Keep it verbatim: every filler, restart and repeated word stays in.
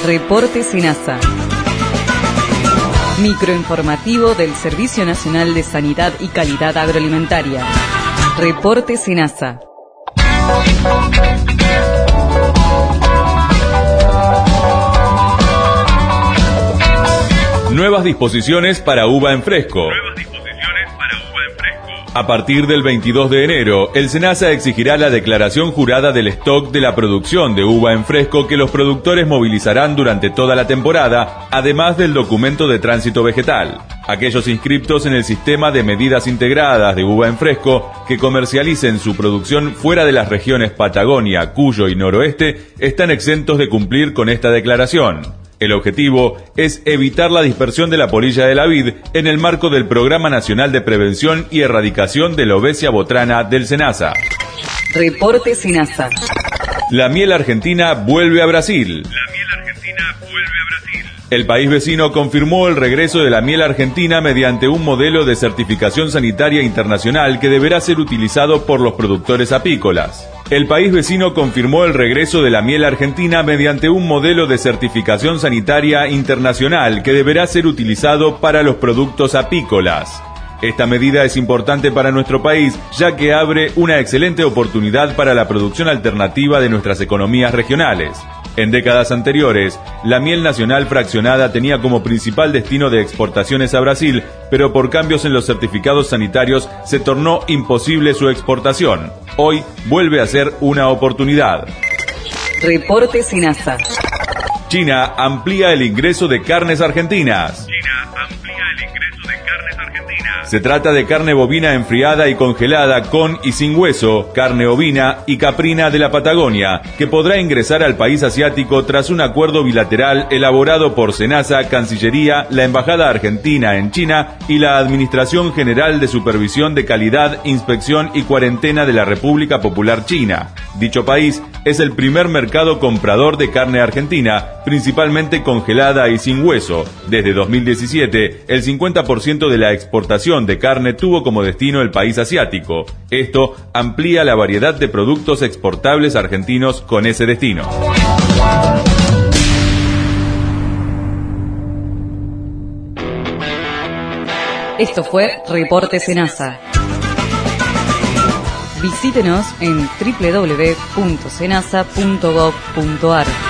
Reporte SENASA. Microinformativo del Servicio Nacional de Sanidad y Calidad Agroalimentaria. Reporte SENASA. Nuevas disposiciones para uva en fresco. A partir del veintidós de enero, el SENASA exigirá la declaración jurada del stock de la producción de uva en fresco que los productores movilizarán durante toda la temporada, además del documento de tránsito vegetal. Aquellos inscriptos en el sistema de medidas integradas de uva en fresco que comercialicen su producción fuera de las regiones Patagonia, Cuyo y Noroeste están exentos de cumplir con esta declaración. El objetivo es evitar la dispersión de la polilla de la vid en el marco del Programa Nacional de Prevención y Erradicación de la Obesia Botrana del SENASA. Reporte SENASA. La miel argentina vuelve a Brasil. La miel argentina vuelve a Brasil. El país vecino confirmó el regreso de la miel argentina mediante un modelo de certificación sanitaria internacional que deberá ser utilizado por los productores apícolas. El país vecino confirmó el regreso de la miel argentina mediante un modelo de certificación sanitaria internacional que deberá ser utilizado para los productos apícolas. Esta medida es importante para nuestro país, ya que abre una excelente oportunidad para la producción alternativa de nuestras economías regionales. En décadas anteriores, la miel nacional fraccionada tenía como principal destino de exportaciones a Brasil, pero por cambios en los certificados sanitarios se tornó imposible su exportación. Hoy vuelve a ser una oportunidad. Reporte SENASA. China amplía el ingreso de carnes argentinas. Se trata de carne bovina enfriada y congelada con y sin hueso, carne ovina y caprina de la Patagonia, que podrá ingresar al país asiático tras un acuerdo bilateral elaborado por SENASA, Cancillería, la Embajada Argentina en China y la Administración General de Supervisión de Calidad, Inspección y Cuarentena de la República Popular China. Dicho país es el primer mercado comprador de carne argentina, principalmente congelada y sin hueso. Desde dos mil diecisiete, el cincuenta por ciento de la exportación de carne tuvo como destino el país asiático. Esto amplía la variedad de productos exportables argentinos con ese destino. Esto fue Reporte SENASA. Visítenos en doble u doble u doble u punto senasa punto gov punto ar.